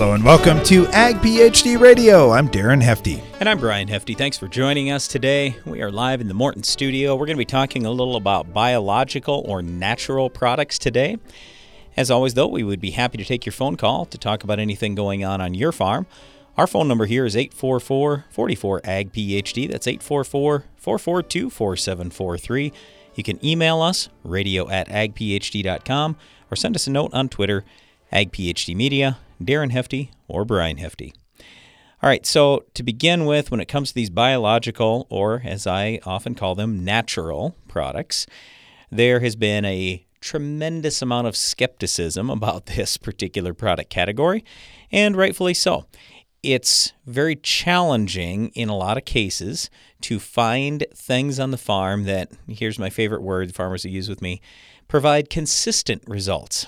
Hello and welcome to Ag PhD Radio. I'm Darren Hefty. And I'm Brian Hefty. Thanks for joining us today. We are live in the Morton studio. We're going to be talking a little about biological or natural products today. As always, though, we would be happy to take your phone call to talk about anything going on your farm. Our phone number here is 844-44-AG-PHD. That's 844-442-4743. You can email us, radio@agphd.com, or send us a note on Twitter, AgPhD Media, Darren Hefty, or Brian Hefty. All right, so to begin with, when it comes to these biological, or as I often call them, natural products, there has been a tremendous amount of skepticism about this particular product category, and rightfully so. It's very challenging in a lot of cases to find things on the farm that, here's my favorite word farmers will use with me, provide consistent results.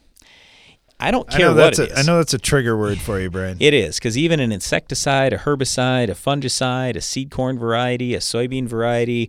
I don't care what it is. I know that's a trigger word for you, Brian. It is, because even an insecticide, a herbicide, a fungicide, a seed corn variety, a soybean variety,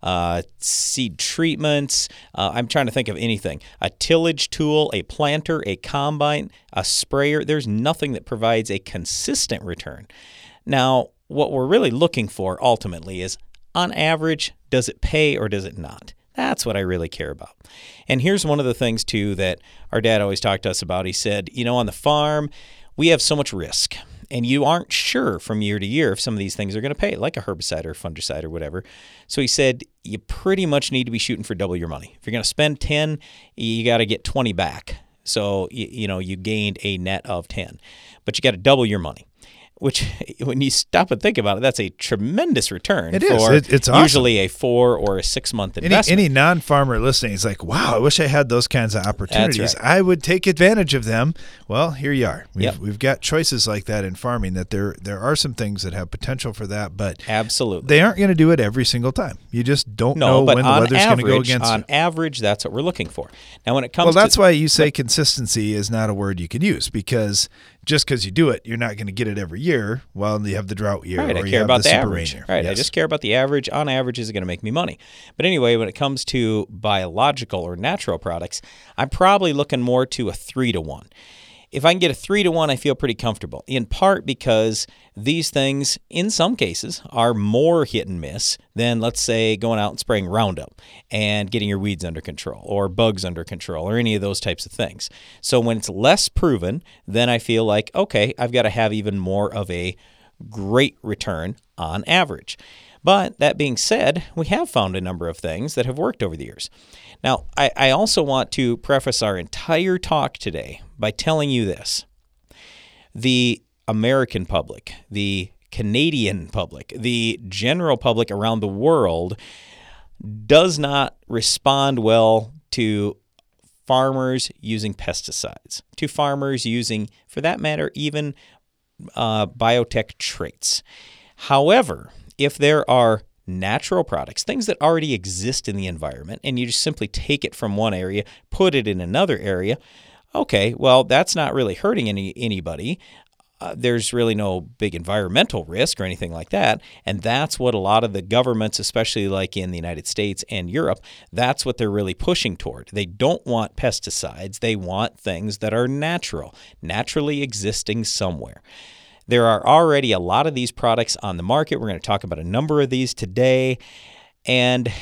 seed treatments, I'm trying to think of anything. A tillage tool, a planter, a combine, a sprayer, there's nothing that provides a consistent return. Now, what we're really looking for ultimately is, on average, does it pay or does it not? That's what I really care about. And here's one of the things, too, that our dad always talked to us about. He said, on the farm, we have so much risk, and you aren't sure from year to year if some of these things are going to pay, like a herbicide or fungicide or whatever. So he said, you pretty much need to be shooting for double your money. If you're going to spend 10, you got to get 20 back. So, you gained a net of 10, but you got to double your money. Which, when you stop and think about it, that's a tremendous return. It is. It's awesome. Usually a 4 or a 6 month investment. Any non-farmer listening is like, wow, I wish I had those kinds of opportunities. That's right. I would take advantage of them. Well, here you are. Yep. We've got choices like that in farming, that there are some things that have potential for that, but absolutely, they aren't going to do it every single time. You just don't know when the weather's going to go against you. On average, that's what we're looking for. Now, when it comes that's why you say consistency is not a word you can use, because just because you do it, you're not going to get it every year. Well, you have the drought year. Right, or I care about the average. Right, yes. I just care about the average. On average, is it going to make me money? But anyway, when it comes to biological or natural products, I'm probably looking more to a 3-to-1. If I can get a 3-to-1, I feel pretty comfortable, in part because these things, in some cases, are more hit and miss than, let's say, going out and spraying Roundup and getting your weeds under control or bugs under control or any of those types of things. So when it's less proven, then I feel like, okay, I've got to have even more of a great return on average. But that being said, we have found a number of things that have worked over the years. Now, I also want to preface our entire talk today by telling you this. The American public, the Canadian public, the general public around the world does not respond well to farmers using pesticides, to farmers using, for that matter, even biotech traits. However, if there are natural products, things that already exist in the environment, and you just simply take it from one area, put it in another area, okay, well, that's not really hurting anybody. There's really no big environmental risk or anything like that, and that's what a lot of the governments, especially like in the United States and Europe, that's what they're really pushing toward. They don't want pesticides. They want things that are natural, naturally existing somewhere. There are already a lot of these products on the market. We're going to talk about a number of these today. And,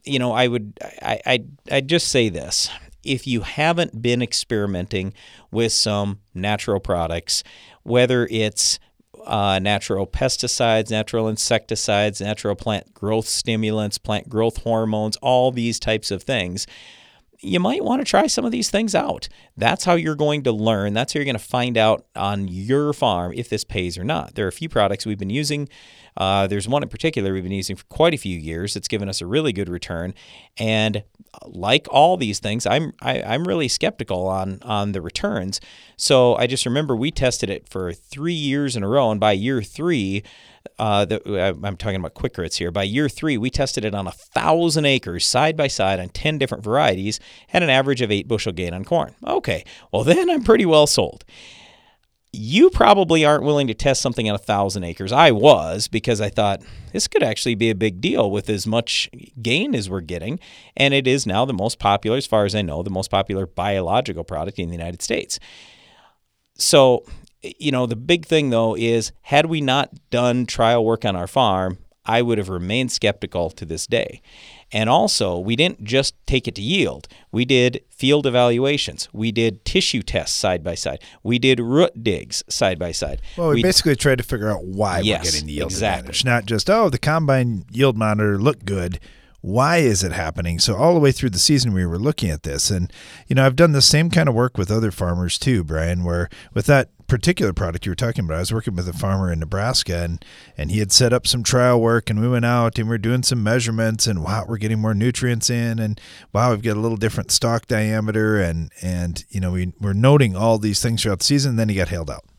I'd just say this. If you haven't been experimenting with some natural products, whether it's natural pesticides, natural insecticides, natural plant growth stimulants, plant growth hormones, all these types of things, you might want to try some of these things out. That's how you're going to learn. That's how you're going to find out on your farm if this pays or not. There are a few products we've been using. There's one in particular we've been using for quite a few years. It's given us a really good return. And like all these things, I'm really skeptical on the returns. So I just remember we tested it for 3 years in a row, and by year 3, I'm talking about Quick Grits here. By year 3, we tested it on 1,000 acres side by side on 10 different varieties, had an average of 8 bushel gain on corn. Okay, well then I'm pretty well sold. You probably aren't willing to test something on 1,000 acres. I was, because I thought this could actually be a big deal with as much gain as we're getting. And it is now the most popular, as far as I know, the most popular biological product in the United States. So the big thing, though, is had we not done trial work on our farm, I would have remained skeptical to this day. And also, we didn't just take it to yield. We did field evaluations. We did tissue tests side by side. We did root digs side by side. Well, we basically tried to figure out why we're getting the yield advantage. Not just, the combine yield monitor looked good. Why is it happening? So all the way through the season, we were looking at this. And, I've done the same kind of work with other farmers too, Brian, where with that particular product you were talking about, I was working with a farmer in Nebraska, and he had set up some trial work, and we went out and we were doing some measurements, and wow, we're getting more nutrients in, and wow, we've got a little different stalk diameter, and we're noting all these things throughout the season, and then he got hailed out.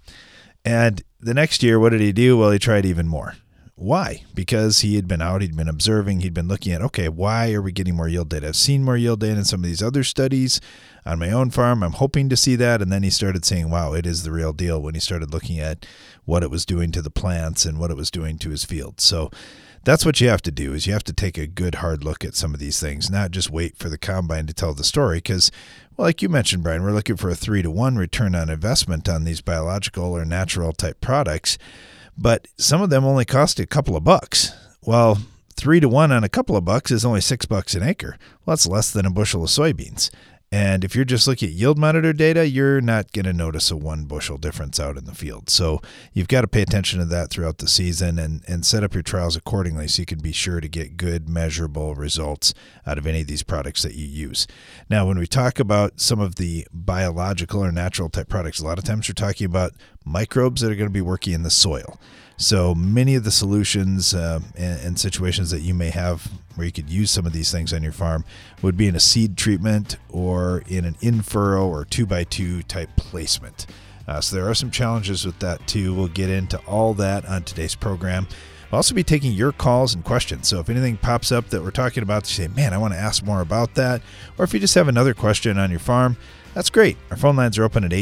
And the next year, what did he do? Well, he tried even more. Why? Because he had been out, he'd been observing, he'd been looking at, okay, why are we getting more yield data? I've seen more yield data in some of these other studies on my own farm. I'm hoping to see that. And then he started saying, wow, it is the real deal when he started looking at what it was doing to the plants and what it was doing to his field. So that's what you have to do, is you have to take a good hard look at some of these things, not just wait for the combine to tell the story. Because, well, like you mentioned, Brian, we're looking for a 3-to-1 return on investment on these biological or natural type products. But some of them only cost a couple of bucks. Well, 3-to-1 on a couple of bucks is only $6 an acre. Well, that's less than a bushel of soybeans. And if you're just looking at yield monitor data, you're not going to notice a 1 bushel difference out in the field. So you've got to pay attention to that throughout the season and set up your trials accordingly so you can be sure to get good measurable results out of any of these products that you use. Now, when we talk about some of the biological or natural type products, a lot of times we're talking about microbes that are going to be working in the soil. So many of the solutions and situations that you may have where you could use some of these things on your farm would be in a seed treatment or in an in-furrow or 2x2 type placement. So there are some challenges with that too. We'll get into all that on today's program. We'll also be taking your calls and questions. So if anything pops up that we're talking about, you say, man, I want to ask more about that. Or if you just have another question on your farm, that's great. Our phone lines are open at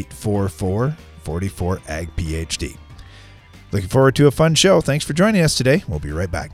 844-44-AG-PHD. Looking forward to a fun show. Thanks for joining us today. We'll be right back.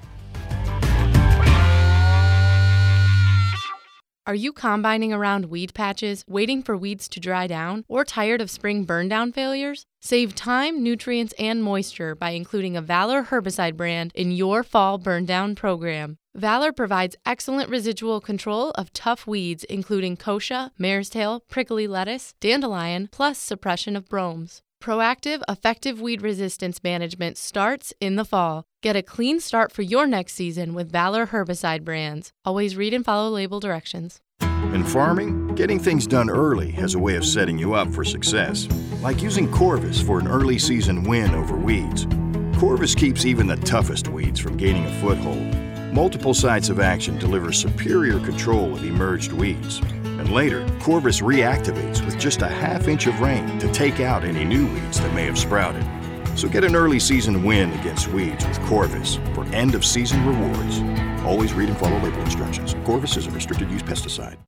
Are you combining around weed patches, waiting for weeds to dry down, or tired of spring burn-down failures? Save time, nutrients, and moisture by including a Valor herbicide brand in your fall burn-down program. Valor provides excellent residual control of tough weeds including kochia, mare's tail, prickly lettuce, dandelion, plus suppression of bromes. Proactive, effective weed resistance management starts in the fall. Get a clean start for your next season with Valor herbicide brands. Always read and follow label directions. In farming, getting things done early has a way of setting you up for success. Like using Corvus for an early season win over weeds. Corvus keeps even the toughest weeds from gaining a foothold. Multiple sites of action deliver superior control of emerged weeds. And later, Corvus reactivates with just a half-inch of rain to take out any new weeds that may have sprouted. So get an early season win against weeds with Corvus for end-of-season rewards. Always read and follow label instructions. Corvus is a restricted-use pesticide.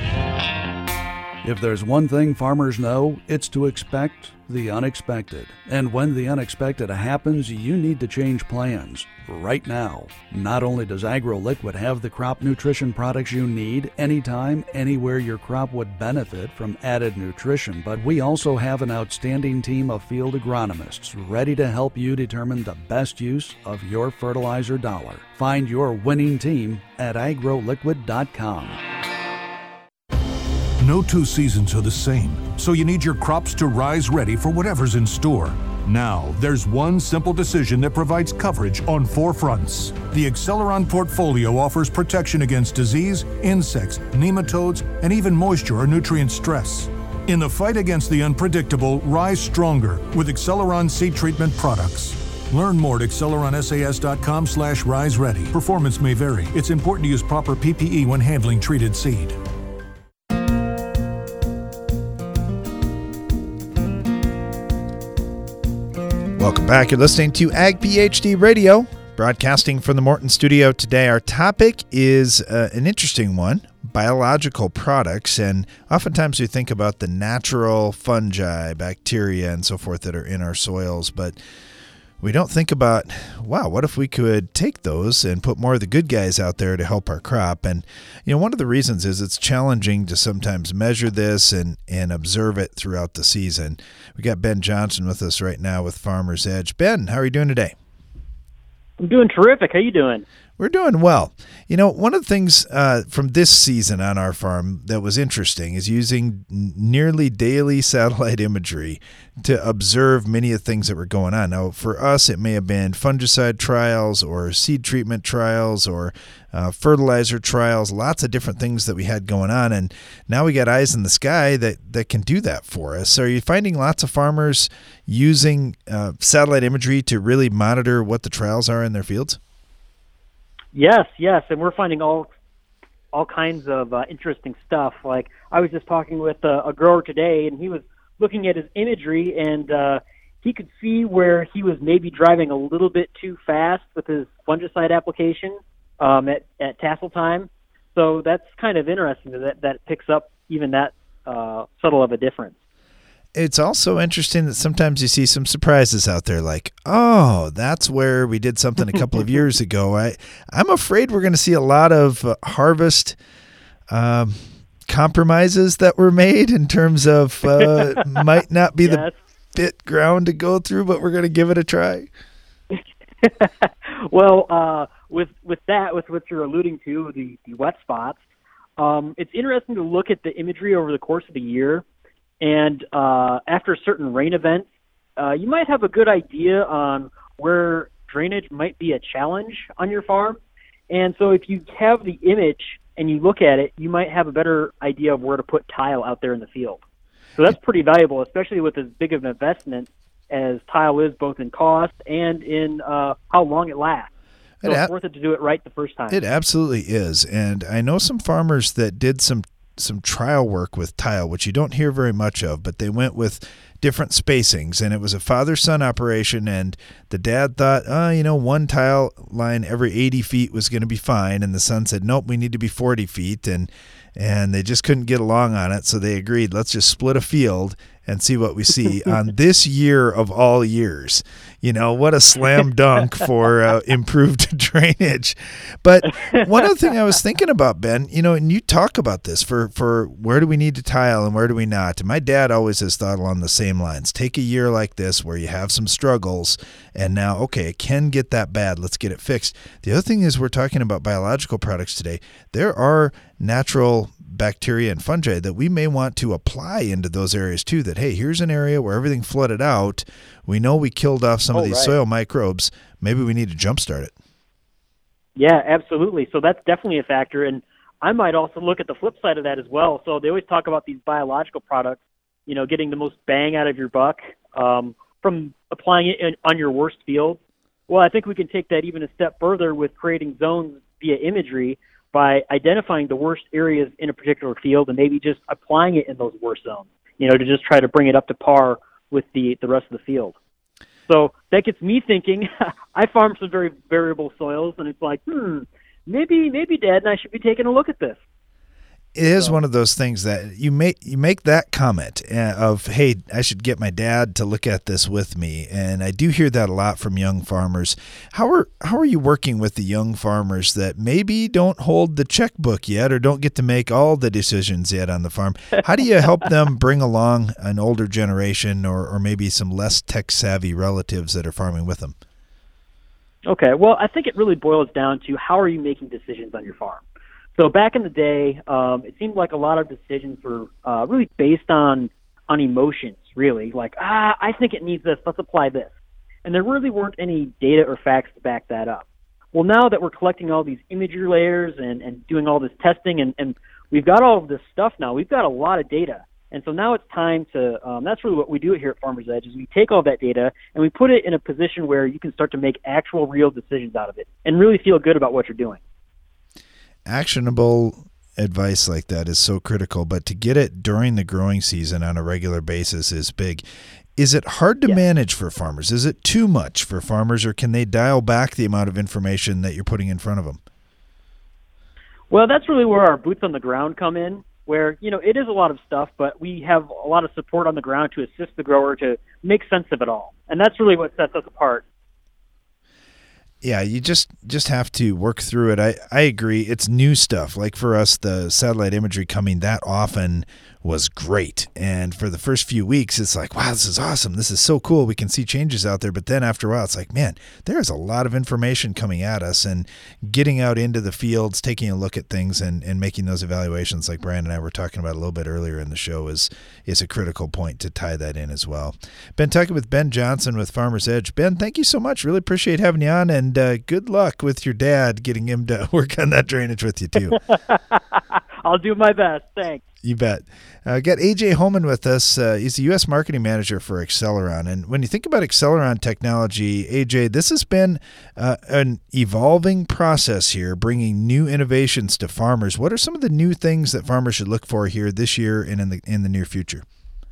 If there's one thing farmers know, it's to expect the unexpected. And when the unexpected happens, you need to change plans right now. Not only does AgroLiquid have the crop nutrition products you need anytime, anywhere your crop would benefit from added nutrition, but we also have an outstanding team of field agronomists ready to help you determine the best use of your fertilizer dollar. Find your winning team at agroliquid.com. No two seasons are the same, so you need your crops to rise ready for whatever's in store. Now, there's one simple decision that provides coverage on 4 fronts. The Acceleron portfolio offers protection against disease, insects, nematodes, and even moisture or nutrient stress. In the fight against the unpredictable, rise stronger with Acceleron seed treatment products. Learn more at acceleronsas.com/rise-ready. Performance may vary. It's important to use proper PPE when handling treated seed. Welcome back. You're listening to Ag PhD Radio, broadcasting from the Morton studio today. Our topic is an interesting one, biological products. And oftentimes we think about the natural fungi, bacteria, and so forth that are in our soils. But we don't think about, wow, what if we could take those and put more of the good guys out there to help our crop? And, one of the reasons is it's challenging to sometimes measure this and observe it throughout the season. We got Ben Johnson with us right now with Farmer's Edge. Ben, how are you doing today? I'm doing terrific. How you doing? We're doing well. One of the things from this season on our farm that was interesting is using nearly daily satellite imagery to observe many of the things that were going on. Now, for us, it may have been fungicide trials or seed treatment trials or fertilizer trials, lots of different things that we had going on. And now we got eyes in the sky that can do that for us. So are you finding lots of farmers using satellite imagery to really monitor what the trials are in their fields? Yes, and we're finding all kinds of interesting stuff. Like I was just talking with a grower today, and he was looking at his imagery, and he could see where he was maybe driving a little bit too fast with his fungicide application at tassel time. So that's kind of interesting that picks up even that subtle of a difference. It's also interesting that sometimes you see some surprises out there, like, oh, that's where we did something a couple of years ago. I'm afraid we're going to see a lot of harvest compromises that were made in terms of might not be the fit ground to go through, but we're going to give it a try. Well, with what you're alluding to, the wet spots, it's interesting to look at the imagery over the course of the year. And after certain rain events, you might have a good idea on where drainage might be a challenge on your farm. And so if you have the image and you look at it, you might have a better idea of where to put tile out there in the field. So that's pretty valuable, especially with as big of an investment as tile is, both in cost and in how long it lasts. So it's worth it to do it right the first time. It absolutely is. And I know some farmers that did some trial work with tile, which you don't hear very much of, but they went with different spacings, and it was a father-son operation, and the dad thought, one tile line every 80 feet was going to be fine, and the son said, nope, we need to be 40 feet, and they just couldn't get along on it, so they agreed, let's just split a field and see what we see on this year of all years. What a slam dunk for improved drainage. But one other thing I was thinking about, Ben, and you talk about this for where do we need to tile and where do we not? And my dad always has thought along the same lines. Take a year like this where you have some struggles and now, okay, it can get that bad. Let's get it fixed. The other thing is we're talking about biological products today. There are natural bacteria and fungi that we may want to apply into those areas too, that, hey, here's an area where everything flooded out. We know we killed off some of these soil microbes. Maybe we need to jumpstart it. Yeah, absolutely. So that's definitely a factor. And I might also look at the flip side of that as well. So they always talk about these biological products, getting the most bang out of your buck from applying it on your worst field. Well, I think we can take that even a step further with creating zones via imagery by identifying the worst areas in a particular field and maybe just applying it in those worst zones, to just try to bring it up to par with the rest of the field. So that gets me thinking. I farm some very variable soils, and it's like, maybe Dad and I should be taking a look at this. It is one of those things that you make that comment of, hey, I should get my dad to look at this with me, and I do hear that a lot from young farmers. How are you working with the young farmers that maybe don't hold the checkbook yet or don't get to make all the decisions yet on the farm? How do you help them bring along an older generation or maybe some less tech-savvy relatives that are farming with them? Okay, well, I think it really boils down to how are you making decisions on your farm? So back in the day, it seemed like a lot of decisions were really based on emotions, really. Like, I think it needs this, let's apply this. And there really weren't any data or facts to back that up. Well, now that we're collecting all these imagery layers and doing all this testing, and we've got all of this stuff now, we've got a lot of data. And so now it's time to, that's really what we do here at Farmer's Edge, is we take all that data and we put it in a position where you can start to make actual real decisions out of it and really feel good about what you're doing. Actionable advice like that is so critical, but to get it during the growing season on a regular basis is big. Is it hard to manage for farmers? Is it too much for farmers, or can they dial back the amount of information that you're putting in front of them? Well, that's really where our boots on the ground come in, where, it is a lot of stuff, but we have a lot of support on the ground to assist the grower to make sense of it all. And that's really what sets us apart. Yeah, you just have to work through it. I agree. It's new stuff. Like for us, the satellite imagery coming that often was great. And for the first few weeks, it's like, wow, this is awesome. This is so cool. We can see changes out there. But then after a while, it's like, man, there's a lot of information coming at us, and getting out into the fields, taking a look at things and making those evaluations like Brian and I were talking about a little bit earlier in the show is a critical point to tie that in as well. Been talking with Ben Johnson with Farmer's Edge. Ben, thank you so much. Really appreciate having you on, and good luck with your dad, getting him to work on that drainage with you too. I'll do my best. Thanks. You bet. Got AJ Holman with us. He's the U.S. marketing manager for Acceleron. And when you think about Acceleron technology, AJ, this has been an evolving process here, bringing new innovations to farmers. What are some of the new things that farmers should look for here this year and in the near future?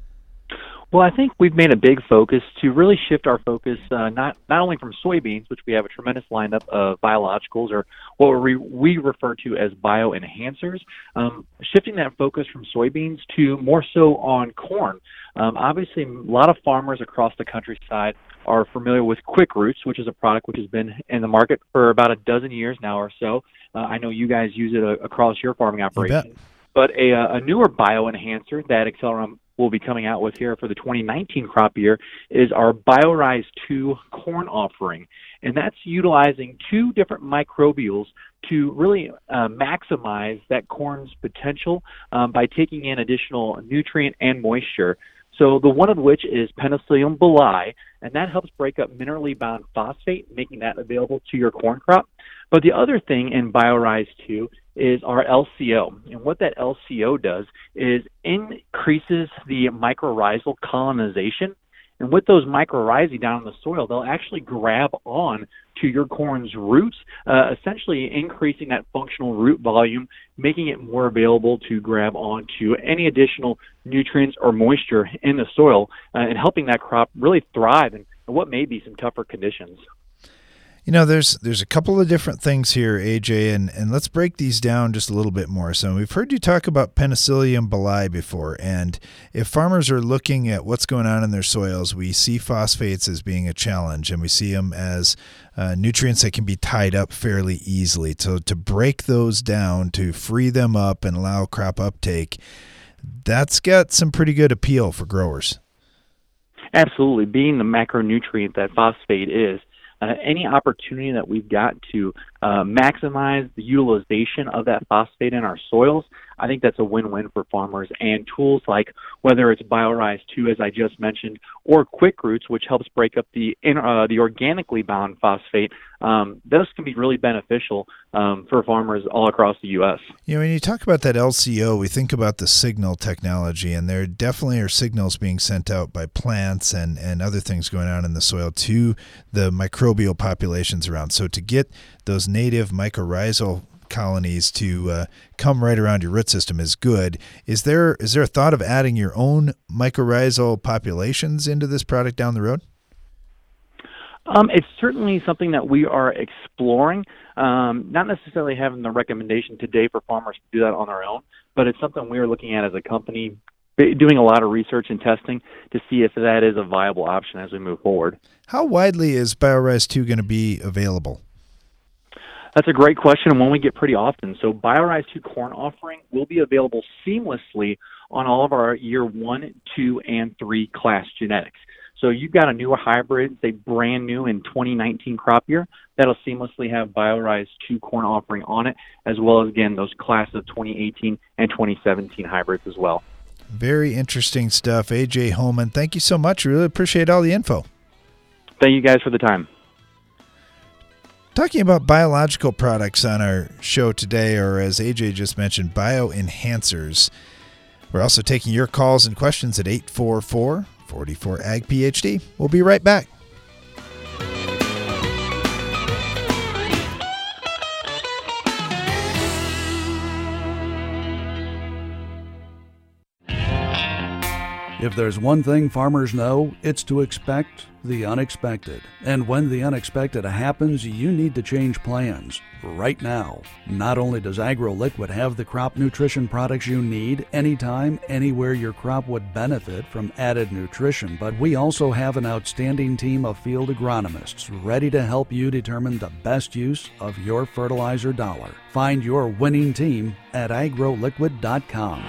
Well, I think we've made a big focus to really shift our focus not only from soybeans, which we have a tremendous lineup of biologicals, or what we refer to as bioenhancers, shifting that focus from soybeans to more so on corn. Obviously, a lot of farmers across the countryside are familiar with Quick Roots, which is a product which has been in the market for about a dozen years now or so. I know you guys use it across your farming operation. But a newer bioenhancer that Acceleron will be coming out with here for the 2019 crop year is our BioRise 2 corn offering. And that's utilizing two different microbials to really maximize that corn's potential by taking in additional nutrient and moisture. So the one of which is Penicillium bulli, and that helps break up minerally bound phosphate, making that available to your corn crop. But the other thing in BioRise 2 is our LCO. And what that LCO does is increases the mycorrhizal colonization. And with those mycorrhizae down in the soil, they'll actually grab on to your corn's roots, essentially increasing that functional root volume, making it more available to grab onto any additional nutrients or moisture in the soil, and helping that crop really thrive in what may be some tougher conditions. You know, there's a couple of different things here, AJ, and let's break these down just a little bit more. So we've heard you talk about Penicillium bulli before, and if farmers are looking at what's going on in their soils, we see phosphates as being a challenge, and we see them as nutrients that can be tied up fairly easily. So to break those down, to free them up and allow crop uptake, that's got some pretty good appeal for growers. Absolutely. Being the macronutrient that phosphate is, any opportunity that we've got to maximize the utilization of that phosphate in our soils, I think that's a win-win for farmers. And tools like whether it's BioRise 2, as I just mentioned, or Quick Roots, which helps break up the organically bound phosphate, those can be really beneficial for farmers all across the U.S. You know, when you talk about that LCO, we think about the signal technology, and there definitely are signals being sent out by plants and other things going on in the soil to the microbial populations around. So to get those native mycorrhizal colonies to come right around your root system is good. Is there a thought of adding your own mycorrhizal populations into this product down the road? It's certainly something that we are exploring, not necessarily having the recommendation today for farmers to do that on their own, but it's something we are looking at as a company, doing a lot of research and testing to see if that is a viable option as we move forward. How widely is BioRise 2 going to be available? That's a great question, and one we get pretty often. So BioRise 2 corn offering will be available seamlessly on all of our year 1, 2, and 3 class genetics. So you've got a newer hybrid, say brand new in 2019 crop year, that'll seamlessly have BioRise 2 corn offering on it, as well as, again, those class of 2018 and 2017 hybrids as well. Very interesting stuff. AJ Holman, thank you so much. Really appreciate all the info. Thank you guys for the time. Talking about biological products on our show today, or as AJ just mentioned, bioenhancers. We're also taking your calls and questions at 844-44-AG-PHD. We'll be right back. If there's one thing farmers know, it's to expect the unexpected. And when the unexpected happens, you need to change plans right now. Not only does AgroLiquid have the crop nutrition products you need anytime, anywhere your crop would benefit from added nutrition, but we also have an outstanding team of field agronomists ready to help you determine the best use of your fertilizer dollar. Find your winning team at agroliquid.com.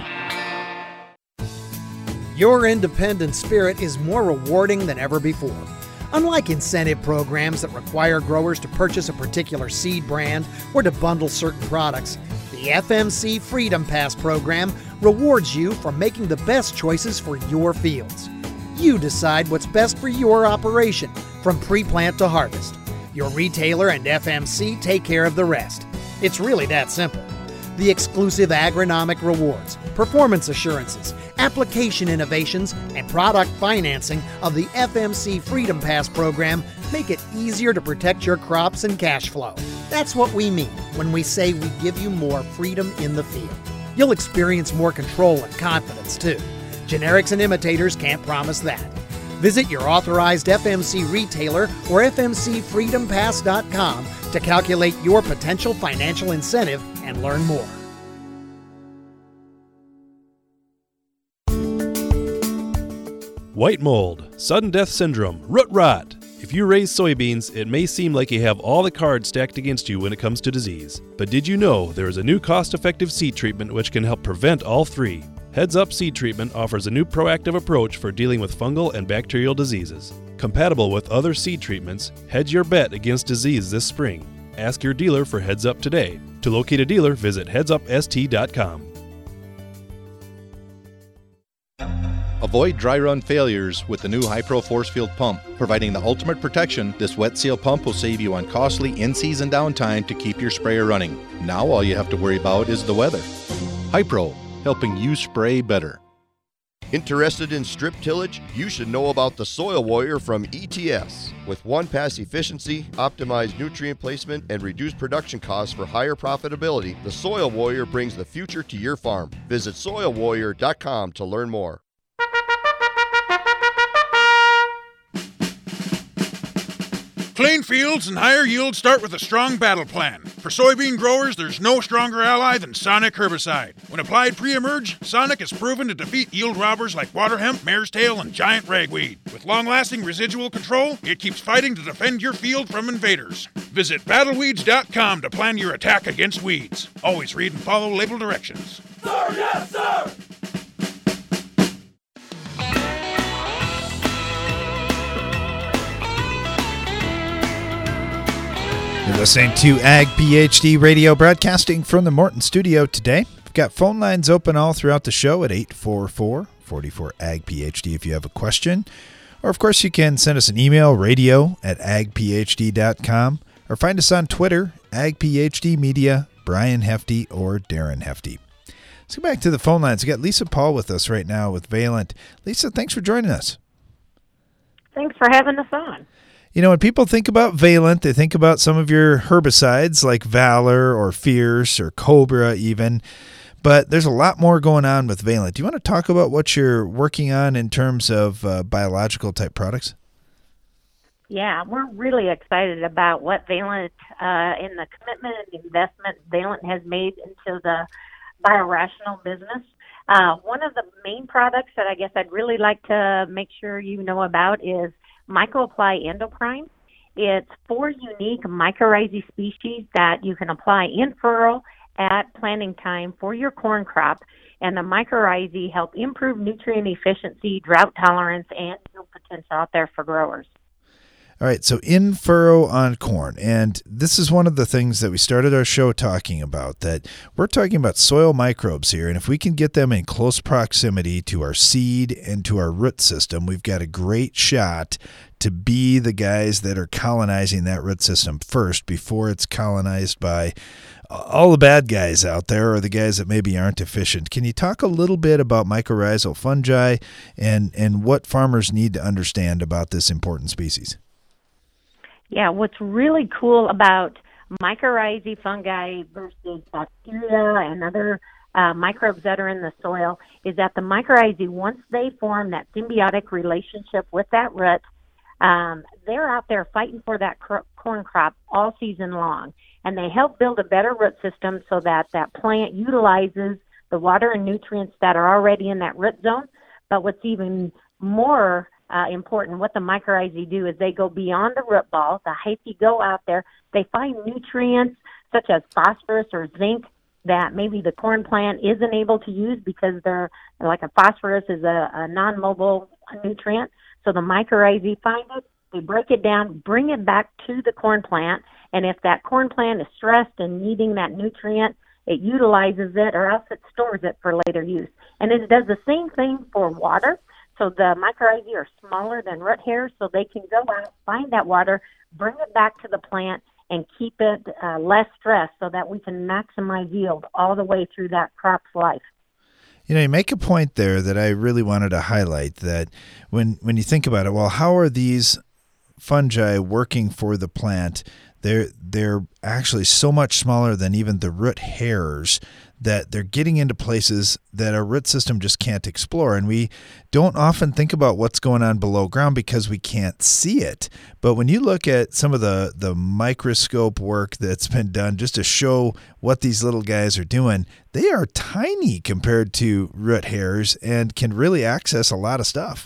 Your independent spirit is more rewarding than ever before. Unlike incentive programs that require growers to purchase a particular seed brand or to bundle certain products, the FMC Freedom Pass program rewards you for making the best choices for your fields. You decide what's best for your operation, from pre-plant to harvest. Your retailer and FMC take care of the rest. It's really that simple. The exclusive agronomic rewards, performance assurances, application innovations, and product financing of the FMC Freedom Pass program make it easier to protect your crops and cash flow. That's what we mean when we say we give you more freedom in the field. You'll experience more control and confidence, too. Generics and imitators can't promise that. Visit your authorized FMC retailer or FMCFreedomPass.com to calculate your potential financial incentive and learn more. White mold, sudden death syndrome, root rot. If you raise soybeans, it may seem like you have all the cards stacked against you when it comes to disease. But did you know there is a new cost-effective seed treatment which can help prevent all three? Heads Up Seed Treatment offers a new proactive approach for dealing with fungal and bacterial diseases. Compatible with other seed treatments, hedge your bet against disease this spring. Ask your dealer for Heads Up today. To locate a dealer, visit headsupst.com. Avoid dry run failures with the new Hypro Force Field pump. Providing the ultimate protection, this wet seal pump will save you on costly in-season downtime to keep your sprayer running. Now all you have to worry about is the weather. Hypro, helping you spray better. Interested in strip tillage? You should know about the Soil Warrior from ETS. With one-pass efficiency, optimized nutrient placement, and reduced production costs for higher profitability, the Soil Warrior brings the future to your farm. Visit soilwarrior.com to learn more. Clean fields and higher yields start with a strong battle plan. For soybean growers, there's no stronger ally than Sonic herbicide. When applied pre-emerge, Sonic is proven to defeat yield robbers like water hemp, mare's tail, and giant ragweed. With long-lasting residual control, it keeps fighting to defend your field from invaders. Visit battleweeds.com to plan your attack against weeds. Always read and follow label directions. Sir, yes, sir! You're listening to Ag PhD Radio, broadcasting from the Morton studio today. We've got phone lines open all throughout the show at 844-44-AG-PhD if you have a question. Or, of course, you can send us an email, radio@agphd.com, or find us on Twitter, AgPhD Media, Brian Hefty, or Darren Hefty. Let's go back to the phone lines. We've got Lisa Paul with us right now with Valent. Lisa, thanks for joining us. Thanks for having us on. You know, when people think about Valent, they think about some of your herbicides like Valor or Fierce or Cobra even, but there's a lot more going on with Valent. Do you want to talk about what you're working on in terms of biological type products? Yeah, we're really excited about what Valent and the commitment and investment Valent has made into the biorational business. One of the main products that I guess I'd really like to make sure you know about is MicroApply Endoprime. It's 4 unique mycorrhizae species that you can apply in furrow at planting time for your corn crop, and the mycorrhizae help improve nutrient efficiency, drought tolerance, and yield potential out there for growers. All right, so in furrow on corn, and this is one of the things that we started our show talking about, that we're talking about soil microbes here, and if we can get them in close proximity to our seed and to our root system, we've got a great shot to be the guys that are colonizing that root system first before it's colonized by all the bad guys out there or the guys that maybe aren't efficient. Can you talk a little bit about mycorrhizal fungi and what farmers need to understand about this important species? Yeah, what's really cool about mycorrhizae fungi versus bacteria and other microbes that are in the soil is that the mycorrhizae, once they form that symbiotic relationship with that root, they're out there fighting for that corn crop all season long. And they help build a better root system so that that plant utilizes the water and nutrients that are already in that root zone. But what's even more important, what the mycorrhizae do is they go beyond the root ball. The hyphae go out there. They find nutrients such as phosphorus or zinc that maybe the corn plant isn't able to use because they're like a phosphorus is a non-mobile nutrient. So the mycorrhizae find it, they break it down, bring it back to the corn plant, and if that corn plant is stressed and needing that nutrient, it utilizes it or else it stores it for later use. And it does the same thing for water. So the mycorrhizae are smaller than root hairs, so they can go out, find that water, bring it back to the plant, and keep it less stressed so that we can maximize yield all the way through that crop's life. You know, you make a point there that I really wanted to highlight, that when you think about it, well, how are these fungi working for the plant? They're actually so much smaller than even the root hairs that they're getting into places that our root system just can't explore. And we don't often think about what's going on below ground because we can't see it. But when you look at some of the microscope work that's been done just to show what these little guys are doing, they are tiny compared to root hairs and can really access a lot of stuff.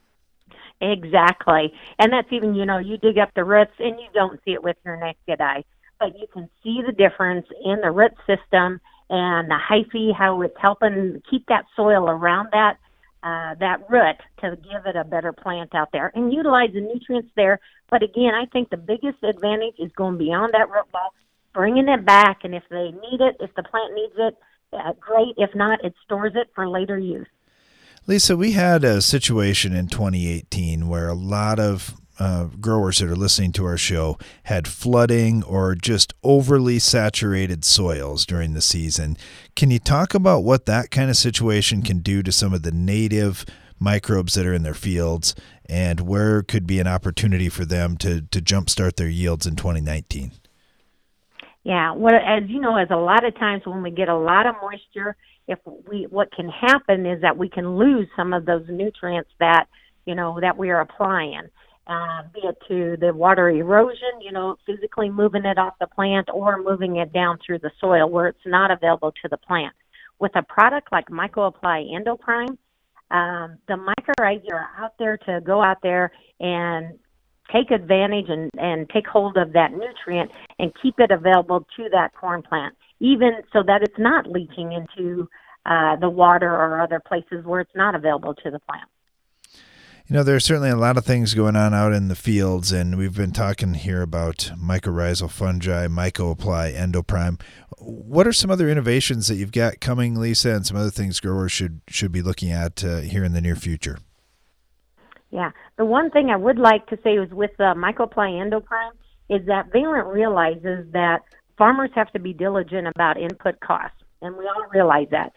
Exactly. And that's even, you dig up the roots and you don't see it with your naked eye, but you can see the difference in the root system and the hyphae, how it's helping keep that soil around that root to give it a better plant out there and utilize the nutrients there. But again, I think the biggest advantage is going beyond that root ball, bringing it back, and if they need it, if the plant needs it, great. If not, it stores it for later use. Lisa, we had a situation in 2018 where a lot of growers that are listening to our show had flooding or just overly saturated soils during the season. Can you talk about what that kind of situation can do to some of the native microbes that are in their fields and where could be an opportunity for them to jumpstart their yields in 2019? Yeah, well, as you know, as a lot of times when we get a lot of moisture, what can happen is that we can lose some of those nutrients that we are applying, be it to the water erosion, physically moving it off the plant or moving it down through the soil where it's not available to the plant. With a product like MycoApply Endoprime, the mycorrhizae are out there to go out there and take advantage and take hold of that nutrient and keep it available to that corn plant, even so that it's not leaching into the water or other places where it's not available to the plant. There's certainly a lot of things going on out in the fields, and we've been talking here about mycorrhizal fungi, MycoApply Endoprime. What are some other innovations that you've got coming, Lisa, and some other things growers should be looking at here in the near future? Yeah, the one thing I would like to say is with MycoApply Endoprime is that Valent realizes that farmers have to be diligent about input costs, and we all realize that.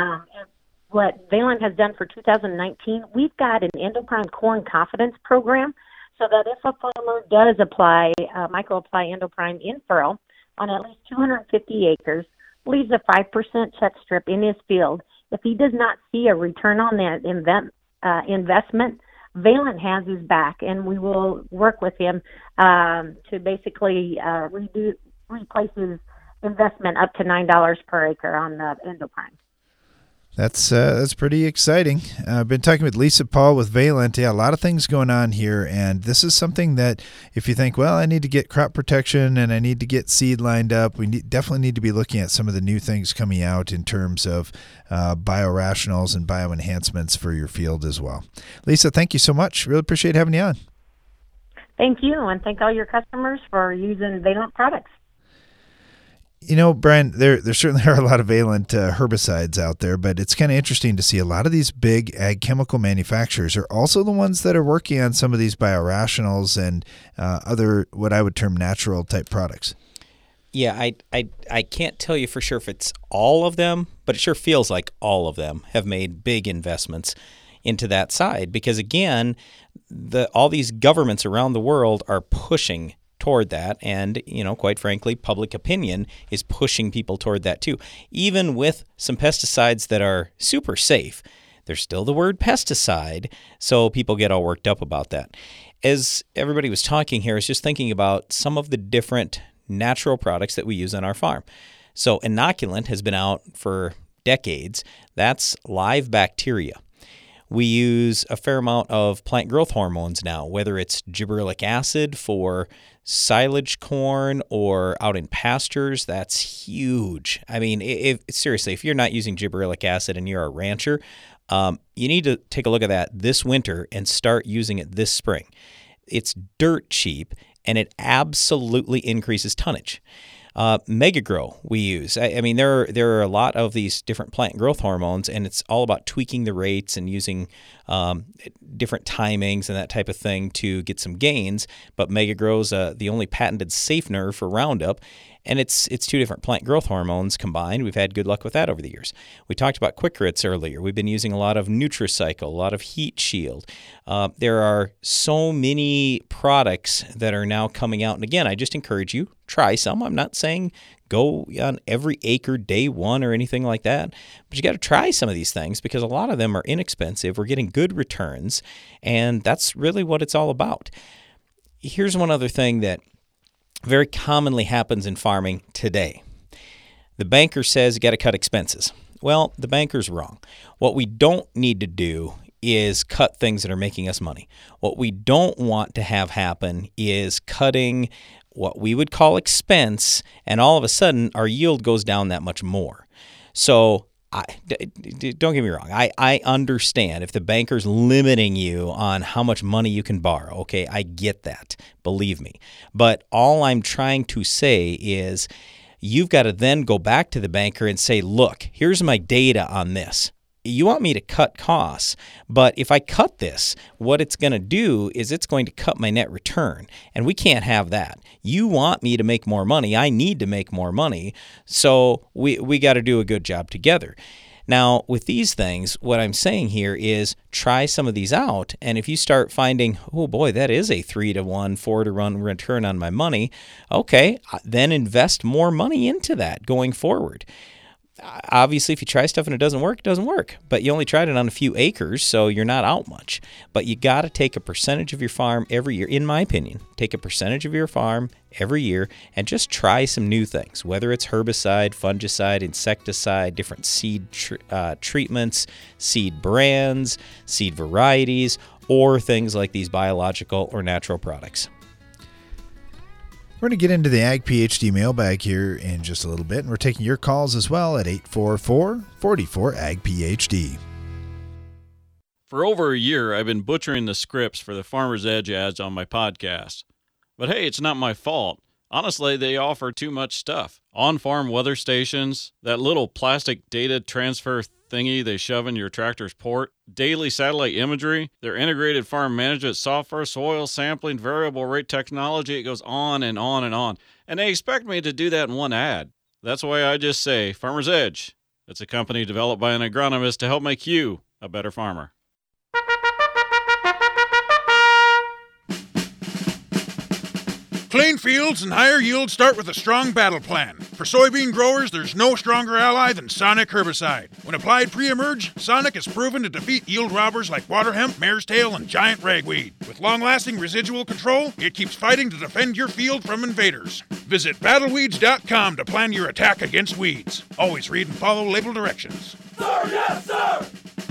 What Valent has done for 2019, we've got an Endoprime Corn Confidence Program so that if a farmer does apply MycoApply Endoprime in furrow on at least 250 acres, leaves a 5% check strip in his field, if he does not see a return on that investment, Valent has his back, and we will work with him to basically replace his investment up to $9 per acre on the Endoprime. That's pretty exciting. I've been talking with Lisa Paul with Valent. Yeah, a lot of things going on here, and this is something that if you think, well, I need to get crop protection and I need to get seed lined up, we definitely need to be looking at some of the new things coming out in terms of biorationals and bioenhancements for your field as well. Lisa, thank you so much. Really appreciate having you on. Thank you, and thank all your customers for using Valent products. Brian, there certainly are a lot of Valent herbicides out there, but it's kind of interesting to see a lot of these big ag chemical manufacturers are also the ones that are working on some of these biorationals and other what I would term natural type products. Yeah, I can't tell you for sure if it's all of them, but it sure feels like all of them have made big investments into that side because, again, all these governments around the world are pushing toward that. And, quite frankly, public opinion is pushing people toward that too. Even with some pesticides that are super safe, there's still the word pesticide, so people get all worked up about that. As everybody was talking here, I was just thinking about some of the different natural products that we use on our farm. So inoculant has been out for decades. That's live bacteria. We use a fair amount of plant growth hormones now, whether it's gibberellic acid for silage corn or out in pastures. That's huge. I mean, seriously, if you're not using gibberellic acid and you're a rancher, you need to take a look at that this winter and start using it this spring. It's dirt cheap, and it absolutely increases tonnage. Megagrow we use. I mean, there are a lot of these different plant growth hormones, and it's all about tweaking the rates and using different timings and that type of thing to get some gains. But Megagrow's the only patented safe nerve for Roundup, and it's two different plant growth hormones combined. We've had good luck with that over the years. We talked about Quick Rits earlier. We've been using a lot of Nutricycle, a lot of Heat Shield. There are so many products that are now coming out. And again, I just encourage you, try some. I'm not saying go on every acre day one or anything like that, but you got to try some of these things because a lot of them are inexpensive. We're getting good returns, and that's really what it's all about. Here's one other thing that very commonly happens in farming today. The banker says you got to cut expenses. Well, the banker's wrong. What we don't need to do is cut things that are making us money. What we don't want to have happen is cutting what we would call expense, and all of a sudden our yield goes down that much more. So don't get me wrong. I understand if the banker's limiting you on how much money you can borrow. Okay, I get that. Believe me. But all I'm trying to say is you've got to then go back to the banker and say, look, here's my data on this. You want me to cut costs, but if I cut this, what it's going to do is it's going to cut my net return, and we can't have that. You want me to make more money. I need to make more money, so we got to do a good job together. Now, with these things, what I'm saying here is try some of these out, and if you start finding, oh boy, that is a 3-to-1, 4-to-1 return on my money, okay, then invest more money into that going forward. Obviously, if you try stuff and it doesn't work. But you only tried it on a few acres, so you're not out much. But you got to take a percentage of your farm every year, in my opinion. Take a percentage of your farm every year and just try some new things, whether it's herbicide, fungicide, insecticide, different seed treatments, seed brands, seed varieties, or things like these biological or natural products. We're going to get into the Ag PhD mailbag here in just a little bit, and we're taking your calls as well at 844-44-AG-PhD. For over a year, I've been butchering the scripts for the Farmer's Edge ads on my podcast. But hey, it's not my fault. Honestly, they offer too much stuff. On-farm weather stations, that little plastic data transfer thingy they shove in your tractor's port, daily satellite imagery, their integrated farm management software, soil sampling, variable rate technology. It goes on and on and on. And they expect me to do that in one ad. That's why I just say Farmer's Edge. It's a company developed by an agronomist to help make you a better farmer. Clean fields and higher yields start with a strong battle plan. For soybean growers, there's no stronger ally than Sonic herbicide. When applied pre-emerge, Sonic is proven to defeat yield robbers like water hemp, mare's tail, and giant ragweed. With long-lasting residual control, it keeps fighting to defend your field from invaders. Visit battleweeds.com to plan your attack against weeds. Always read and follow label directions. Sir, yes, sir!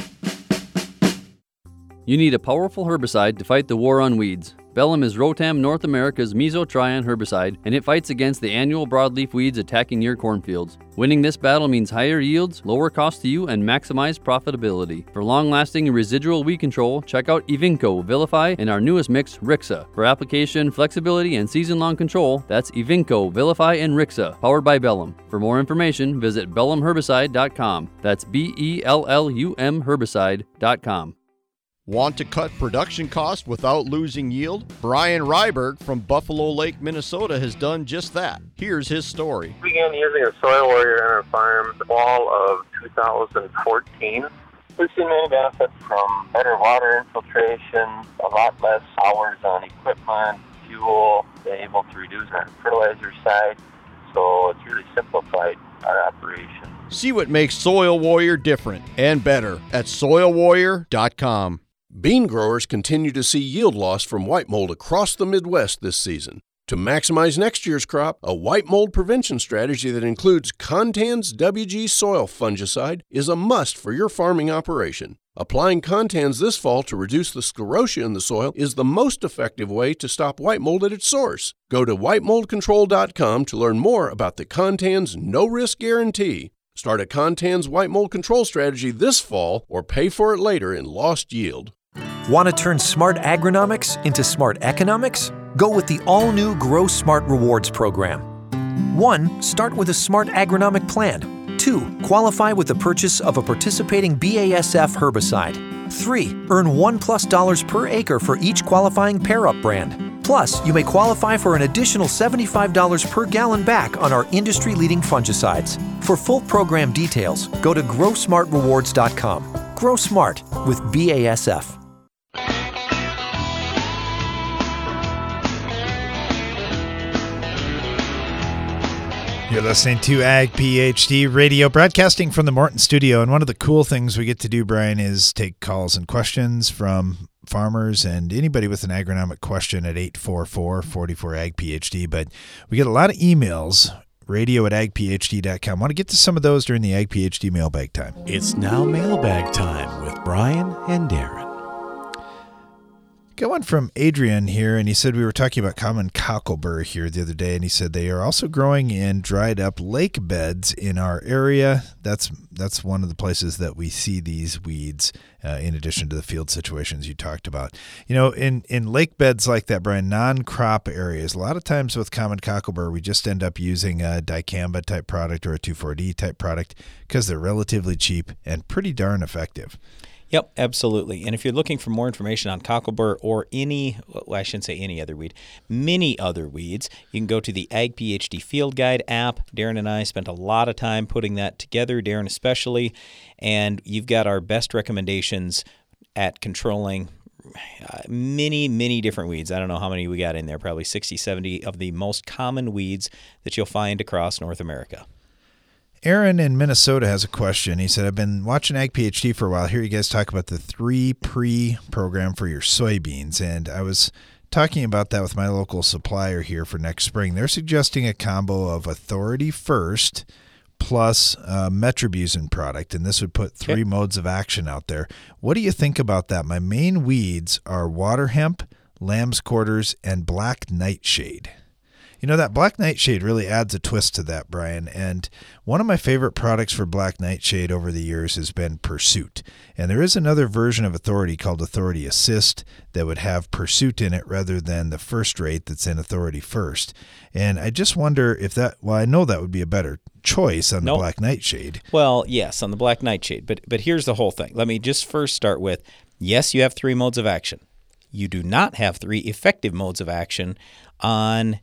You need a powerful herbicide to fight the war on weeds. Bellum is Rotam North America's mesotrione herbicide, and it fights against the annual broadleaf weeds attacking your cornfields. Winning this battle means higher yields, lower cost to you, and maximized profitability. For long-lasting and residual weed control, check out Evinco, Vilify, and our newest mix, Rixa. For application, flexibility, and season-long control, that's Evinco, Vilify, and Rixa, powered by Bellum. For more information, visit BellumHerbicide.com. That's BELLUM Herbicide.com. Want to cut production costs without losing yield? Brian Ryberg from Buffalo Lake, Minnesota has done just that. Here's his story. We began using a Soil Warrior on our farm the fall of 2014. We've seen many benefits from better water infiltration, a lot less hours on equipment, fuel, been able to reduce on the fertilizer side. So it's really simplified our operation. See what makes Soil Warrior different and better at soilwarrior.com. Bean growers continue to see yield loss from white mold across the Midwest this season. To maximize next year's crop, a white mold prevention strategy that includes Contans WG soil fungicide is a must for your farming operation. Applying Contans this fall to reduce the sclerotia in the soil is the most effective way to stop white mold at its source. Go to whitemoldcontrol.com to learn more about the Contans no-risk guarantee. Start a Contans white mold control strategy this fall or pay for it later in lost yield. Want to turn smart agronomics into smart economics? Go with the all-new Grow Smart Rewards program. 1. Start with a smart agronomic plan. 2. Qualify with the purchase of a participating BASF herbicide. 3. Earn $1+ per acre for each qualifying pair-up brand. Plus, you may qualify for an additional $75 per gallon back on our industry-leading fungicides. For full program details, go to GrowSmartRewards.com. Grow Smart with BASF. You're listening to Ag PhD Radio, broadcasting from the Morton studio. And one of the cool things we get to do, Brian, is take calls and questions from farmers and anybody with an agronomic question at 844-44-AG-PhD. But we get a lot of emails, radio@agphd.com. Want to get to some of those during the Ag PhD mailbag time. It's now mailbag time with Brian and Darren. Got one from Adrian here, and he said we were talking about common cocklebur here the other day, and he said they are also growing in dried up lake beds in our area. That's one of the places that we see these weeds, in addition to the field situations you talked about. You know, in lake beds like that, Brian, non-crop areas, a lot of times with common cocklebur, we just end up using a dicamba type product or a 2,4-D type product because they're relatively cheap and pretty darn effective. Yep, absolutely. And if you're looking for more information on cocklebur or many other weeds, you can go to the Ag PhD Field Guide app. Darren and I spent a lot of time putting that together, Darren especially, and you've got our best recommendations at controlling many different weeds. I don't know how many we got in there, probably 60, 70 of the most common weeds that you'll find across North America. Aaron in Minnesota has a question. He said, I've been watching Ag PhD for a while. Here you guys talk about the 3-Pre program for your soybeans, and I was talking about that with my local supplier here for next spring. They're suggesting a combo of Authority First plus Metribuzin product, and this would put 3 modes of action out there. What do you think about that? My main weeds are water hemp, lamb's quarters, and black nightshade. You know, that black nightshade really adds a twist to that, Brian. And one of my favorite products for black nightshade over the years has been Pursuit. And there is another version of Authority called Authority Assist that would have Pursuit in it rather than the first rate that's in Authority First. And I just wonder if I know that would be a better choice on the black nightshade. Well, yes, on the black nightshade. But here's the whole thing. Let me just first start with, yes, you have 3 modes of action. You do not have 3 effective modes of action on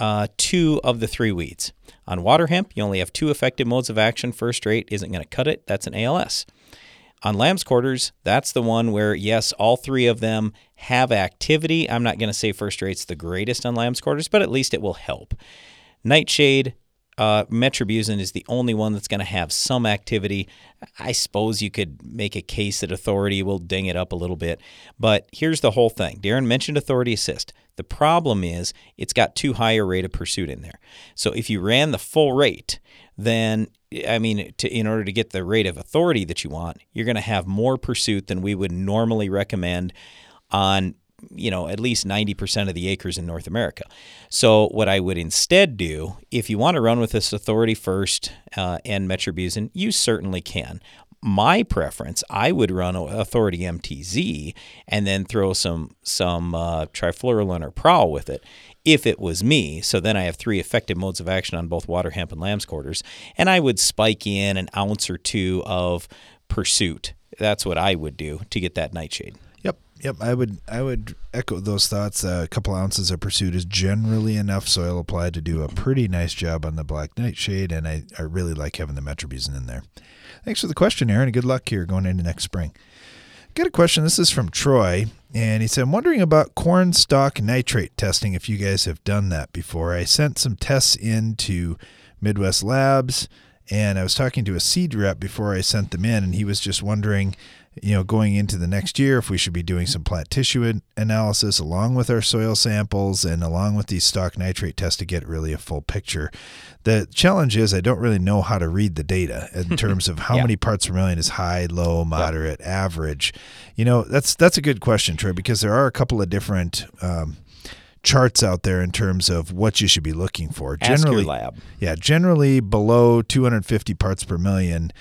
2 of the 3 weeds. On water hemp, you only have 2 effective modes of action. First rate isn't going to cut it. That's an ALS. On lamb's quarters, that's the one where, yes, all 3 of them have activity. I'm not going to say first rate's the greatest on lamb's quarters, but at least it will help. Nightshade, Metribuzin is the only one that's going to have some activity. I suppose you could make a case that Authority will ding it up a little bit. But here's the whole thing. Darren mentioned Authority Assist. The problem is it's got too high a rate of Pursuit in there. So if you ran the full rate, then, in order to get the rate of Authority that you want, you're going to have more Pursuit than we would normally recommend on at least 90% of the acres in North America. So what I would instead do, if you want to run with this Authority First and Metribuzin, you certainly can. My preference, I would run Authority MTZ and then throw some trifluralin or Prowl with it if it was me. So then I have 3 effective modes of action on both water hemp and lamb's quarters. And I would spike in an ounce or 2 of Pursuit. That's what I would do to get that nightshade. Yep, I would echo those thoughts. A couple ounces of Pursuit is generally enough soil applied to do a pretty nice job on the black nightshade, and I really like having the Metribuzin in there. Thanks for the question, Aaron, and good luck here going into next spring. Got a question. This is from Troy, and he said, I'm wondering about corn stalk nitrate testing, if you guys have done that before. I sent some tests into Midwest Labs, and I was talking to a seed rep before I sent them in, and he was just wondering, going into the next year, if we should be doing some plant tissue analysis along with our soil samples and along with these stalk nitrate tests to get really a full picture. The challenge is I don't really know how to read the data in terms of how many parts per million is high, low, moderate, average. That's a good question, Troy, because there are a couple of different charts out there in terms of what you should be looking for. Ask your lab. Yeah, generally below 250 parts per million,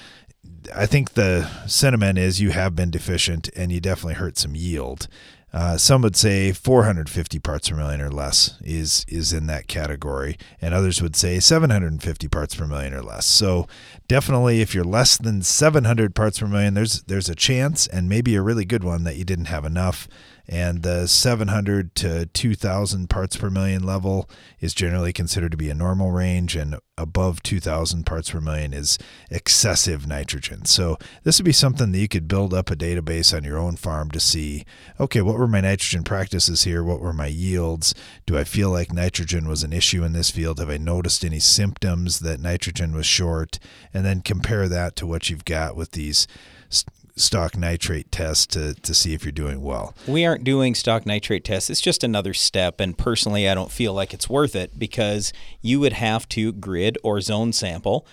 I think the sentiment is you have been deficient and you definitely hurt some yield. Some would say 450 parts per million or less is in that category, and others would say 750 parts per million or less. So definitely if you're less than 700 parts per million, there's a chance, and maybe a really good one, that you didn't have enough. And the 700 to 2,000 parts per million level is generally considered to be a normal range, and above 2,000 parts per million is excessive nitrogen. So this would be something that you could build up a database on your own farm to see, okay, what were my nitrogen practices here? What were my yields? Do I feel like nitrogen was an issue in this field? Have I noticed any symptoms that nitrogen was short? And then compare that to what you've got with these stalk nitrate tests to see if you're doing well. We aren't doing stalk nitrate tests. It's just another step, and personally I don't feel like it's worth it, because you would have to grid or zone sample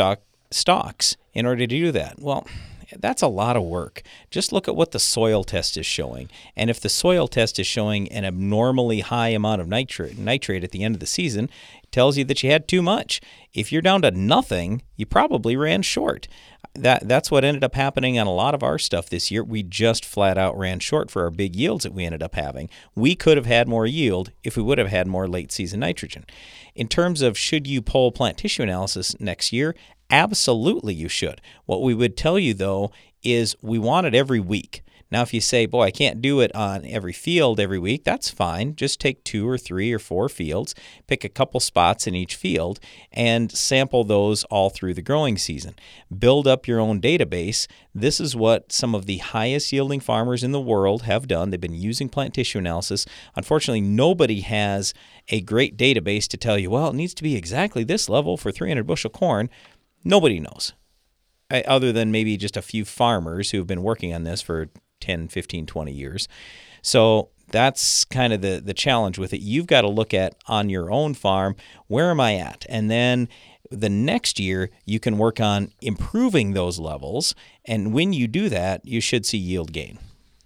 stalks in order to do that. Well, that's a lot of work. Just look at what the soil test is showing. And if the soil test is showing an abnormally high amount of nitrate at the end of the season, it tells you that you had too much. If you're down to nothing, you probably ran short. That's what ended up happening on a lot of our stuff this year. We just flat out ran short for our big yields that we ended up having. We could have had more yield if we would have had more late season nitrogen. In terms of should you pull plant tissue analysis next year, absolutely you should. What we would tell you, though, is we want it every week. Now, if you say, boy, I can't do it on every field every week, that's fine. Just take 2 or 3 or 4 fields, pick a couple spots in each field, and sample those all through the growing season. Build up your own database. This is what some of the highest yielding farmers in the world have done. They've been using plant tissue analysis. Unfortunately, nobody has a great database to tell you, well, it needs to be exactly this level for 300 bushel corn. Nobody knows, other than maybe just a few farmers who have been working on this for 10, 15, 20 years. So that's kind of the challenge with it. You've got to look at on your own farm, where am I at? And then the next year, you can work on improving those levels. And when you do that, you should see yield gain.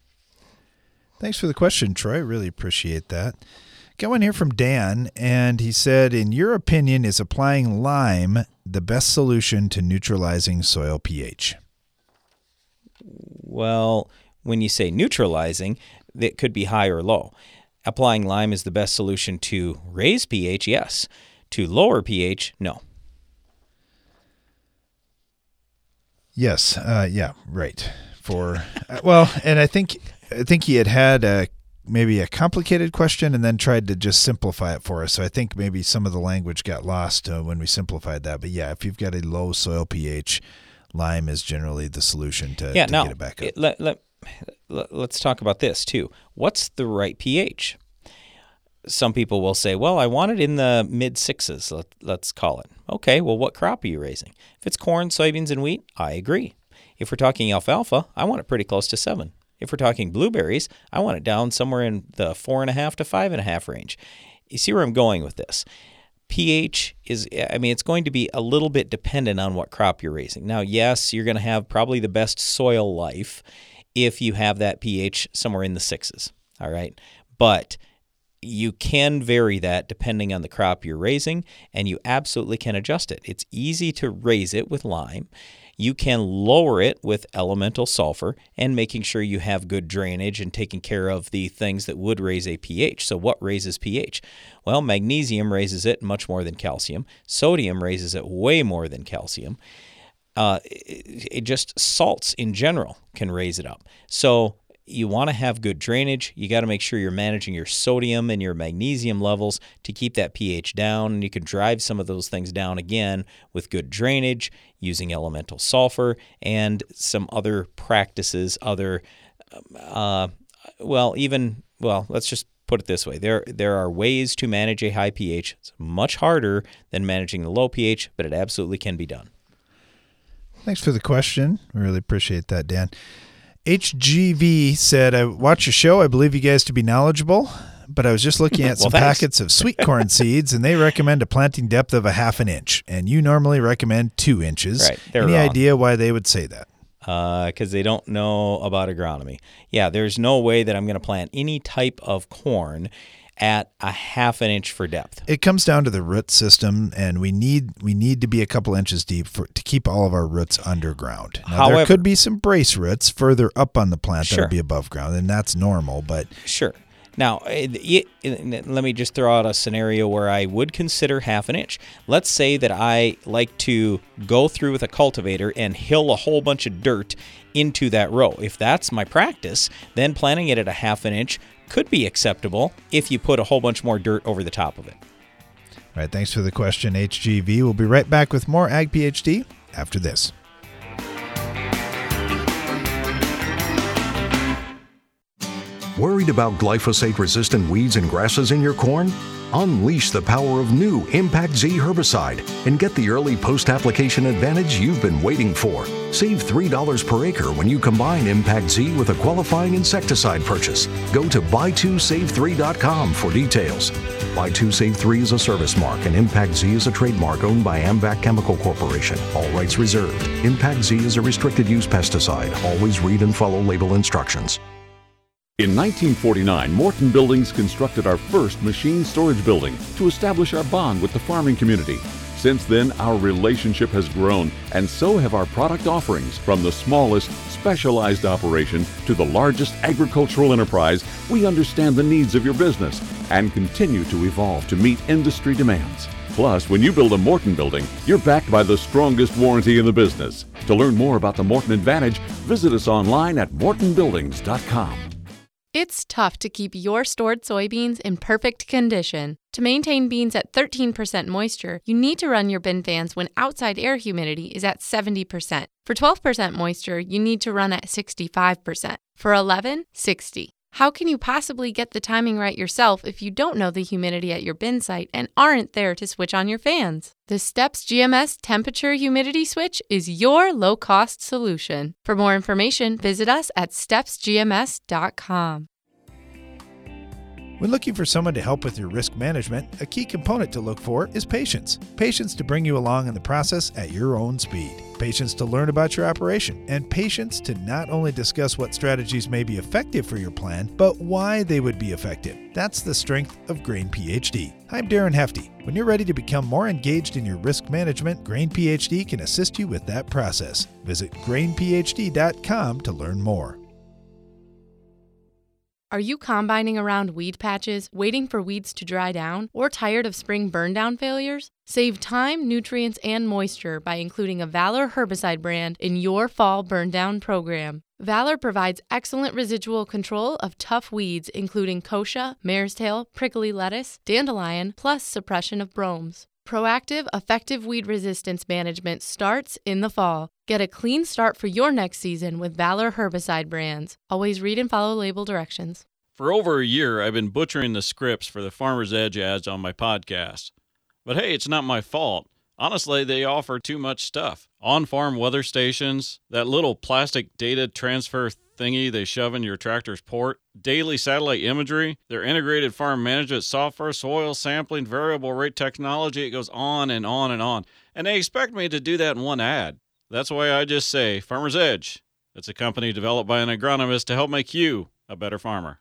Thanks for the question, Troy. Really appreciate that. Got one here from Dan, and he said, in your opinion, is applying lime the best solution to neutralizing soil pH? Well, when you say neutralizing, it could be high or low. Applying lime is the best solution to raise pH, yes. To lower pH, no. Yes, yeah, right. And I think he had maybe a complicated question and then tried to just simplify it for us. So I think maybe some of the language got lost when we simplified that. But yeah, if you've got a low soil pH, lime is generally the solution to get it back up. Let's talk about this too. What's the right pH? Some people will say, well, I want it in the mid-6s, let's call it. Okay, well, what crop are you raising? If it's corn, soybeans, and wheat, I agree. If we're talking alfalfa, I want it pretty close to 7. If we're talking blueberries, I want it down somewhere in the 4.5 to 5.5 range. You see where I'm going with this? pH it's going to be a little bit dependent on what crop you're raising. Now, yes, you're going to have probably the best soil life if you have that pH somewhere in the 6s, all right? But you can vary that depending on the crop you're raising, and you absolutely can adjust it. It's easy to raise it with lime. You can lower it with elemental sulfur and making sure you have good drainage and taking care of the things that would raise a pH. So what raises pH? Well, magnesium raises it much more than calcium. Sodium raises it way more than calcium. It just salts in general can raise it up. So you want to have good drainage. You got to make sure you're managing your sodium and your magnesium levels to keep that pH down. And you can drive some of those things down again with good drainage, using elemental sulfur, and some other practices, let's just put it this way. There are ways to manage a high pH. It's much harder than managing the low pH, but it absolutely can be done. Thanks for the question. We really appreciate that, Dan. HGV said, I watch your show. I believe you guys to be knowledgeable, but I was just looking at some packets of sweet corn seeds, and they recommend a planting depth of 1/2 inch, and you normally recommend 2 inches. Right. They're Any wrong. idea why they would say that? Because they don't know about agronomy. Yeah, there's no way that I'm going to plant any type of corn at 1/2 inch for depth. It comes down to the root system, and we need to be a couple inches deep to keep all of our roots underground. Now, However, there could be some brace roots further up on the plant Sure. that'll be above ground, and that's normal. But Sure. Now, let me just throw out a scenario where I would consider 1/2 inch. Let's say that I like to go through with a cultivator and hill a whole bunch of dirt into that row. If that's my practice, then planting it at 1/2 inch could be acceptable if you put a whole bunch more dirt over the top of it. All right, thanks for the question, HGV. We'll be right back with more Ag PhD after this. Worried about glyphosate-resistant weeds and grasses in your corn? Unleash the power of new Impact Z herbicide and get the early post-application advantage you've been waiting for. Save $3 per acre when you combine Impact Z with a qualifying insecticide purchase. Go to buy2save3.com for details. Buy 2 Save 3 is a service mark, and Impact Z is a trademark owned by AMVAC Chemical Corporation. All rights reserved. Impact Z is a restricted use pesticide. Always read and follow label instructions. In 1949, Morton Buildings constructed our first machine storage building to establish our bond with the farming community. Since then, our relationship has grown, and so have our product offerings. From the smallest, specialized operation to the largest agricultural enterprise, we understand the needs of your business and continue to evolve to meet industry demands. Plus, when you build a Morton building, you're backed by the strongest warranty in the business. To learn more about the Morton Advantage, visit us online at mortonbuildings.com. It's tough to keep your stored soybeans in perfect condition. To maintain beans at 13% moisture, you need to run your bin fans when outside air humidity is at 70%. For 12% moisture, you need to run at 65%. For 11, 60. How can you possibly get the timing right yourself if you don't know the humidity at your bin site and aren't there to switch on your fans? The Steps GMS Temperature Humidity Switch is your low-cost solution. For more information, visit us at stepsgms.com. When looking for someone to help with your risk management, a key component to look for is patience. Patience to bring you along in the process at your own speed. Patience to learn about your operation. And patience to not only discuss what strategies may be effective for your plan, but why they would be effective. That's the strength of Grain PhD. I'm Darren Hefty. When you're ready to become more engaged in your risk management, Grain PhD can assist you with that process. Visit grainphd.com to learn more. Are you combining around weed patches, waiting for weeds to dry down, or tired of spring burn-down failures? Save time, nutrients, and moisture by including a Valor herbicide brand in your fall burn-down program. Valor provides excellent residual control of tough weeds including kochia, mare's tail, prickly lettuce, dandelion, plus suppression of bromes. Proactive, effective weed resistance management starts in the fall. Get a clean start for your next season with Valor herbicide brands. Always read and follow label directions. For over a year, I've been butchering the scripts for the Farmer's Edge ads on my podcast. But hey, it's not my fault. Honestly, they offer too much stuff. On-farm weather stations, that little plastic data transfer thingy they shove in your tractor's port, daily satellite imagery, their integrated farm management software, soil sampling, variable rate technology, it goes on and on and on. And they expect me to do that in one ad. That's why I just say Farmer's Edge. It's a company developed by an agronomist to help make you a better farmer.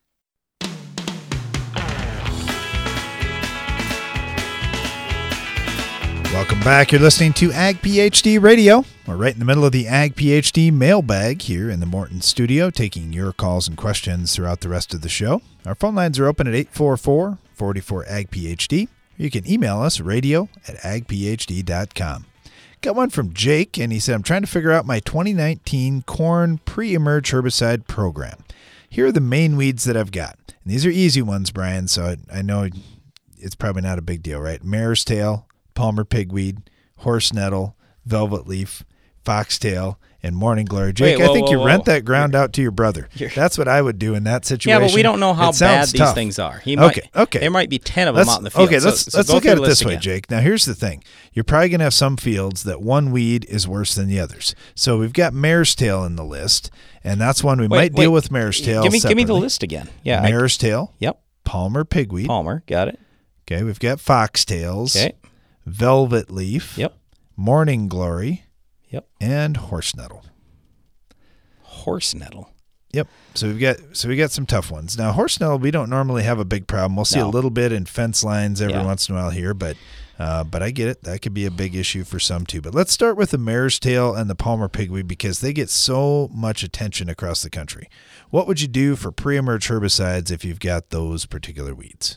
Welcome back. You're listening to Ag PhD Radio. We're right in the middle of the Ag PhD mailbag here in the Morton studio, taking your calls and questions throughout the rest of the show. Our phone lines are open at 844-44-AG-PhD. You can email us, radio@agphd.com. Got one from Jake, and he said, I'm trying to figure out my 2019 corn pre-emerge herbicide program. here are the main weeds that I've got. And these are easy ones, Brian, so I know it's probably not a big deal, right? Mare's tail, Palmer pigweed, horse nettle, velvet leaf, foxtail, and morning glory. Jake, I think you rent that ground out to your brother. That's what I would do in that situation. Yeah, but we don't know how bad these things are. Okay. There might be 10 of them out in the field. Okay, let's look at it this way, Jake. Now, here's the thing. You're probably going to have some fields that one weed is worse than the others. So we've got mare's tail in the list, and that's one we might deal with mare's tail separately. Give me the list again. Yeah, mare's tail. Yep. Palmer pigweed. Palmer, got it. Okay, we've got foxtails. Okay. Velvet leaf. Yep. Morning glory. Yep. And horse nettle. Horse nettle. Yep. So we got some tough ones. Now, horse nettle, we don't normally have a big problem. We'll see a little bit in fence lines every once in a while here, but I get it. That could be a big issue for some too. But let's start with the mare's tail and the Palmer pigweed because they get so much attention across the country. What would you do for pre-emerge herbicides if you've got those particular weeds?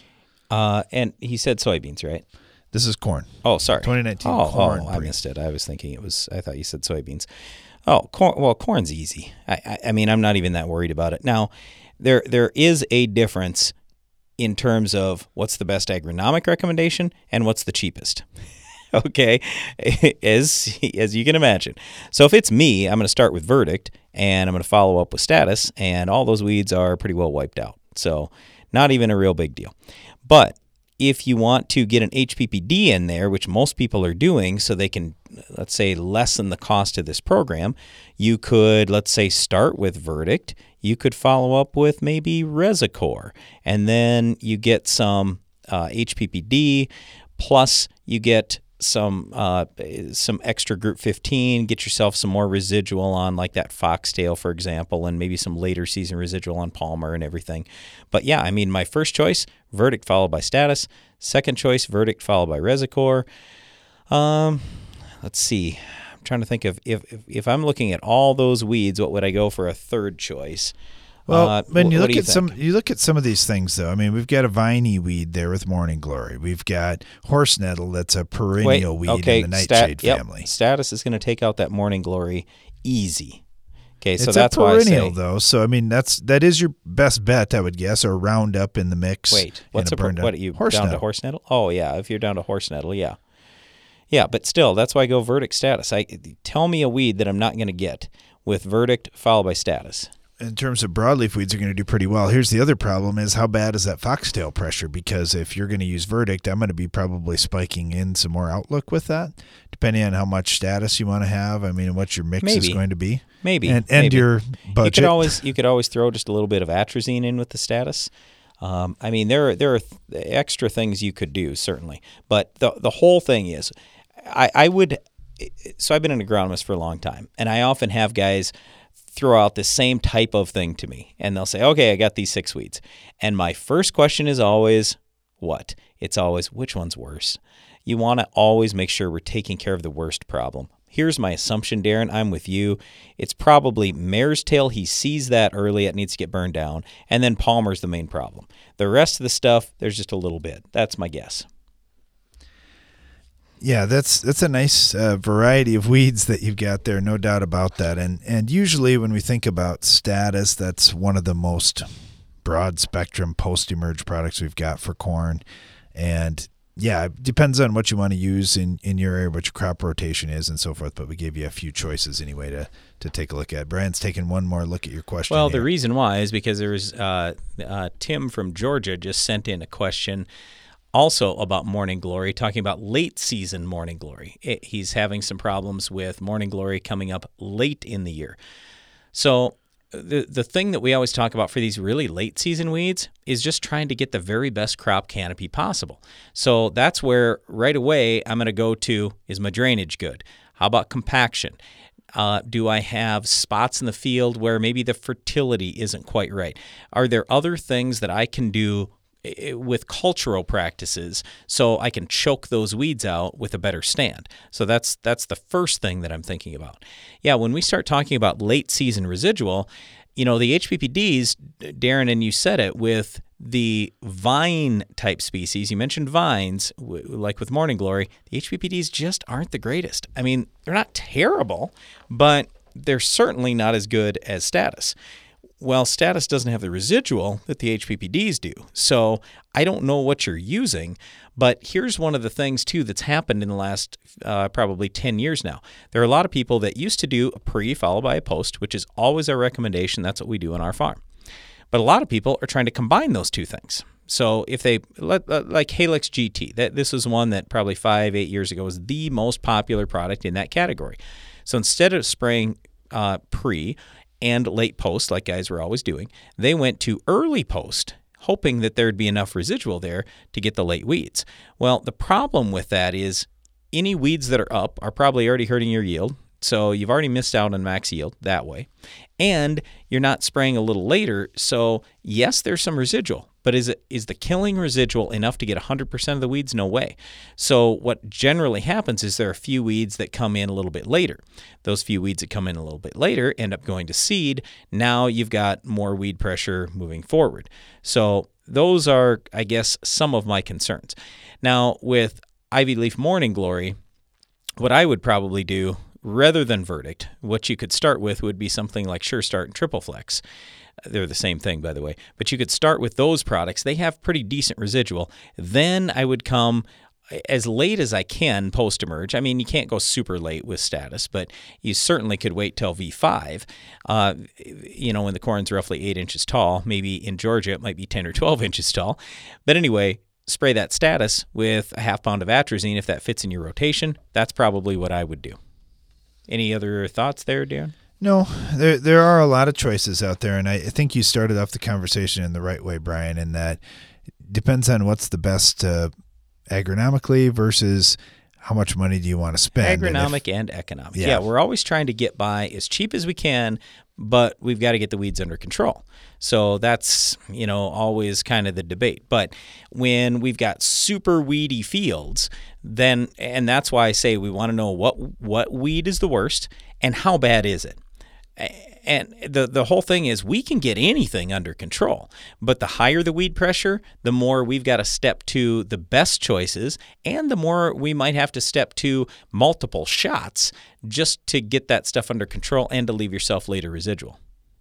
And he said soybeans, right? This is corn. Oh, sorry. 2019 corn. Oh, I missed it. I was thinking I thought you said soybeans. Oh, corn. Well, corn's easy. I mean, I'm not even that worried about it. Now, there is a difference in terms of what's the best agronomic recommendation and what's the cheapest. Okay, as you can imagine. So if it's me, I'm going to start with Verdict, and I'm going to follow up with Status, and all those weeds are pretty well wiped out. So not even a real big deal. But if you want to get an HPPD in there, which most people are doing so they can, let's say, lessen the cost of this program, you could, let's say, start with Verdict. You could follow up with maybe Resicor, and then you get some HPPD, plus you get some extra Group 15, get yourself some more residual on like that foxtail, for example, and maybe some later season residual on Palmer and everything. But yeah, I mean, my first choice, Verdict followed by Status. Second choice, Verdict followed by Resicor. Let's see. I'm trying to think of if I'm looking at all those weeds, what would I go for a third choice? Well, when you look at some of these things, though, I mean, we've got a viney weed there with Morning Glory. We've got horse nettle that's a perennial weed in the nightshade family. Status is going to take out that Morning Glory easy. Okay, so it's that's a perennial, why I say, though. So I mean, that is your best bet, I would guess, or Roundup in the mix. Wait, what's what are you horse down nettle. to horse nettle? Oh yeah, if you're down to horse nettle, yeah. Yeah, but still, that's why I go Verdict Status. Tell me a weed that I'm not going to get with Verdict followed by Status. In terms of broadleaf weeds, are going to do pretty well. Here's the other problem is how bad is that foxtail pressure? Because if you're going to use Verdict, I'm going to be probably spiking in some more Outlook with that, depending on how much Status you want to have. I mean, what your mix is going to be. Maybe. And your budget. You could always throw just a little bit of atrazine in with the Status. I mean, there are extra things you could do, certainly. But the whole thing is, I would – so I've been an agronomist for a long time, and I often have guys throw out the same type of thing to me. And they'll say, okay, I got these 6 weeds. And my first question is always, what? It's always, which one's worse? You want to always make sure we're taking care of the worst problem. Here's my assumption, Darren. I'm with you. It's probably mare's tail. He sees that early. It needs to get burned down. And then Palmer's the main problem. The rest of the stuff, there's just a little bit. That's my guess. Yeah, that's a nice variety of weeds that you've got there, no doubt about that. And usually when we think about Status, that's one of the most broad spectrum post-emerge products we've got for corn. And yeah, it depends on what you want to use in your area, what your crop rotation is and so forth. But we gave you a few choices anyway to take a look at. Brian's taking one more look at your question. Well, here. The reason why is because there was Tim from Georgia just sent in a question also about Morning Glory, talking about late season Morning Glory. He's having some problems with Morning Glory coming up late in the year. So the thing that we always talk about for these really late season weeds is just trying to get the very best crop canopy possible. So that's where right away I'm going to go to, is my drainage good? How about compaction? Do I have spots in the field where maybe the fertility isn't quite right? Are there other things that I can do with cultural practices so I can choke those weeds out with a better stand? So that's the first thing that I'm thinking about. Yeah, when we start talking about late season residual, the HPPDs, Darren, and you said it, with the vine type species, you mentioned vines, like with Morning Glory, the HPPDs just aren't the greatest. I mean, they're not terrible, but they're certainly not as good as Status. Well, Status doesn't have the residual that the HPPDs do. So I don't know what you're using, but here's one of the things, too, that's happened in the last probably 10 years now. There are a lot of people that used to do a pre followed by a post, which is always our recommendation. That's what we do on our farm. But a lot of people are trying to combine those two things. So if they, like Halex GT, this was one that probably 5-8 years ago was the most popular product in that category. So instead of spraying pre and late post, like guys were always doing, they went to early post, hoping that there'd be enough residual there to get the late weeds. Well, the problem with that is any weeds that are up are probably already hurting your yield, so you've already missed out on max yield that way. And you're not spraying a little later, so yes, there's some residual, but is the killing residual enough to get 100% of the weeds? No way. So what generally happens is there are a few weeds that come in a little bit later. Those few weeds that come in a little bit later end up going to seed. Now you've got more weed pressure moving forward. So those are, I guess, some of my concerns. Now with Ivy Leaf Morning Glory, what I would probably do, rather than Verdict, what you could start with would be something like Sure Start and Triple Flex. They're the same thing, by the way. But you could start with those products. They have pretty decent residual. Then I would come as late as I can post-emerge. I mean, you can't go super late with Status, but you certainly could wait till V5, when the corn's roughly 8 inches tall. Maybe in Georgia it might be 10 or 12 inches tall. But anyway, spray that Status with a half pound of atrazine if that fits in your rotation. That's probably what I would do. Any other thoughts there, Darren? No, there are a lot of choices out there, and I think you started off the conversation in the right way, Brian, in that it depends on what's the best agronomically versus how much money do you want to spend. Agronomic and economic. Yeah, we're always trying to get by as cheap as we can, but we've got to get the weeds under control. So that's, always kind of the debate. But when we've got super weedy fields, then, and that's why I say we want to know what weed is the worst and how bad is it. And the whole thing is we can get anything under control, but the higher the weed pressure, the more we've got to step to the best choices, and the more we might have to step to multiple shots just to get that stuff under control and to leave yourself later residual.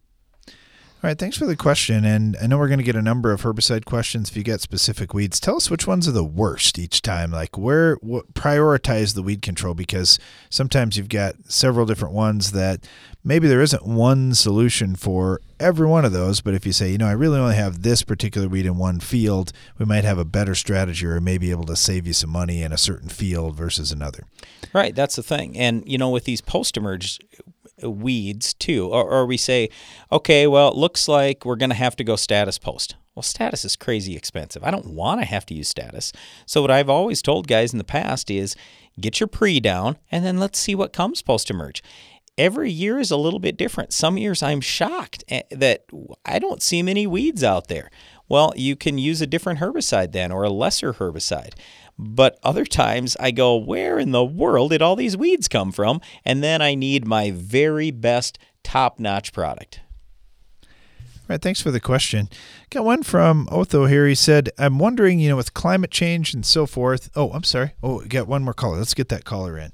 All right, thanks for the question, and I know we're going to get a number of herbicide questions if you get specific weeds. Tell us which ones are the worst each time, like prioritize the weed control, because sometimes you've got several different ones that maybe there isn't one solution for every one of those, but if you say, I really only have this particular weed in one field, we might have a better strategy or maybe able to save you some money in a certain field versus another. Right, that's the thing. And, with these post-emerge weeds too, or we say, okay, well, it looks like we're going to have to go Status post. Well, Status is crazy expensive. I don't want to have to use Status. So what I've always told guys in the past is get your pre down and then let's see what comes post-emerge. Every year is a little bit different. Some years I'm shocked that I don't see many weeds out there. Well, you can use a different herbicide then, or a lesser herbicide. But other times I go, where in the world did all these weeds come from? And then I need my very best top-notch product. All right, thanks for the question. Got one from Otho here. He said, I'm wondering, with climate change and so forth. Oh, I'm sorry. Oh, we got one more caller. Let's get that caller in.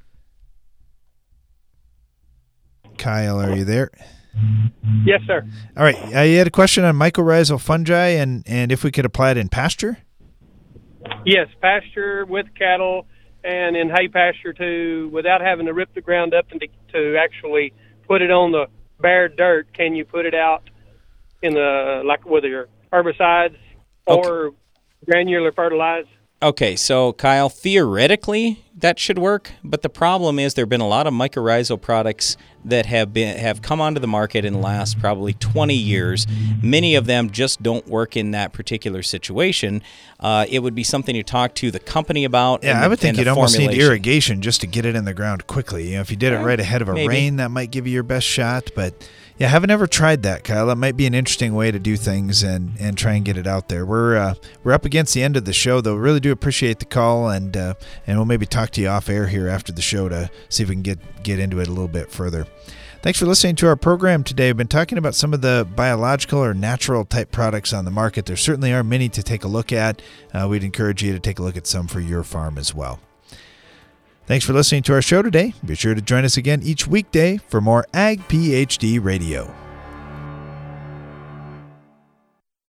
Kyle, are you there? Yes, sir. All right. You had a question on mycorrhizal fungi and if we could apply it in pasture? Yes, pasture with cattle and in hay pasture too, without having to rip the ground up and to actually put it on the bare dirt. Can you put it out in with your herbicides or granular fertilizer? Okay, so Kyle, theoretically that should work, but the problem is there have been a lot of mycorrhizal products that have come onto the market in the last probably 20 years. Many of them just don't work in that particular situation. It would be something to talk to the company about. Yeah, I would think you'd almost need irrigation just to get it in the ground quickly. If you did it right ahead of a rain, that might give you your best shot, but yeah, I haven't ever tried that, Kyle. That might be an interesting way to do things and try and get it out there. We're up against the end of the show, though. Really do appreciate the call, and we'll maybe talk to you off air here after the show to see if we can get into it a little bit further. Thanks for listening to our program today. We've been talking about some of the biological or natural type products on the market. There certainly are many to take a look at. We'd encourage you to take a look at some for your farm as well. Thanks for listening to our show today. Be sure to join us again each weekday for more Ag PhD Radio.